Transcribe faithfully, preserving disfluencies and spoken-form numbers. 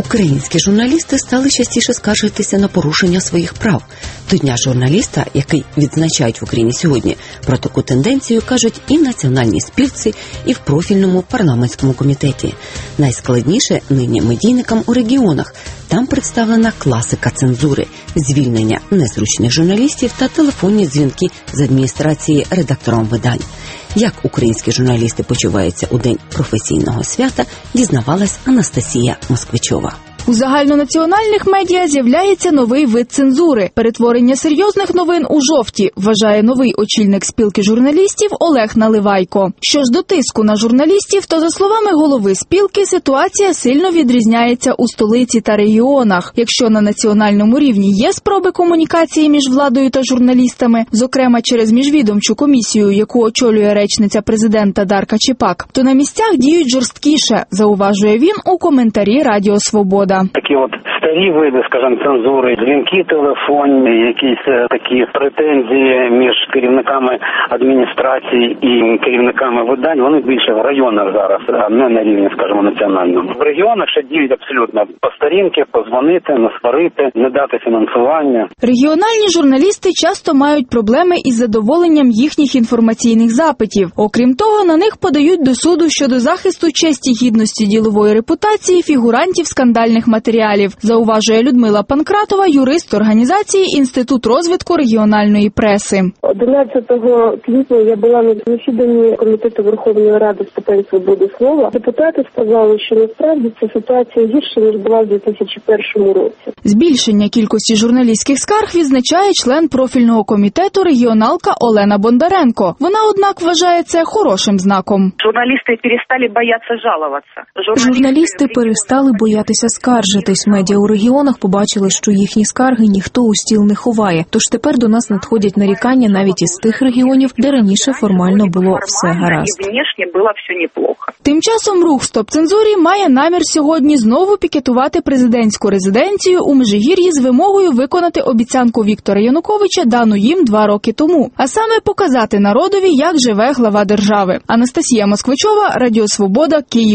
Українські журналісти стали частіше скаржитися на порушення своїх прав. До Дня журналіста, який відзначають в Україні сьогодні, про таку тенденцію кажуть і в національній спілці, і в профільному парламентському комітеті. Найскладніше нині медійникам у регіонах. Там представлена класика цензури – звільнення незручних журналістів та телефонні дзвінки з адміністрації редакторам видань. Як українські журналісти почуваються у День професійного свята, дізнавалась Анастасія Москвичова. У загальнонаціональних медіа з'являється новий вид цензури – перетворення серйозних новин у жовті, вважає новий очільник спілки журналістів Олег Наливайко. Що ж до тиску на журналістів, то, за словами голови спілки, ситуація сильно відрізняється у столиці та регіонах. Якщо на національному рівні є спроби комунікації між владою та журналістами, зокрема через міжвідомчу комісію, яку очолює речниця президента Дарка Чепак, то на місцях діють жорсткіше, зауважує він у коментарі Радіо Свобода. Такі от старі види, скажімо, цензури, дзвінки телефонні, якісь такі претензії між керівниками адміністрації і керівниками видань, вони більше в районах зараз, а не на рівні, скажімо, національному. В регіонах ще діють абсолютно по старінки, позвонити, насварити, не дати фінансування. Регіональні журналісти часто мають проблеми із задоволенням їхніх інформаційних запитів. Окрім того, на них подають до суду щодо захисту честі, гідності, ділової репутації фігурантів скандальних матеріалів, зауважує Людмила Панкратова, юрист організації Інститут розвитку регіональної преси. одинадцятого квітня я була на засіданні Комітету Верховної Ради з питань свободи слова. Депутати сказали, що насправді ця ситуація гірша, ніж була в дві тисячі першому році. Збільшення кількості журналістських скарг відзначає член профільного комітету регіоналка Олена Бондаренко. Вона, однак, вважає це хорошим знаком. Журналісти перестали боятися жалуватися. Журналісти перестали боятися скаржитись. Медіа у регіонах побачили, що їхні скарги ніхто у стіл не ховає. Тож тепер до нас надходять нарікання навіть із тих регіонів, де раніше формально було все гаразд. Тим часом рух «Стоп цензурі» має намір сьогодні знову пікетувати президентську резиденцію у Межигір'ї з вимогою виконати обіцянку Віктора Януковича, дану їм два роки тому. А саме показати народові, як живе глава держави. Анастасія Москвичова, Радіо Свобода, Київ.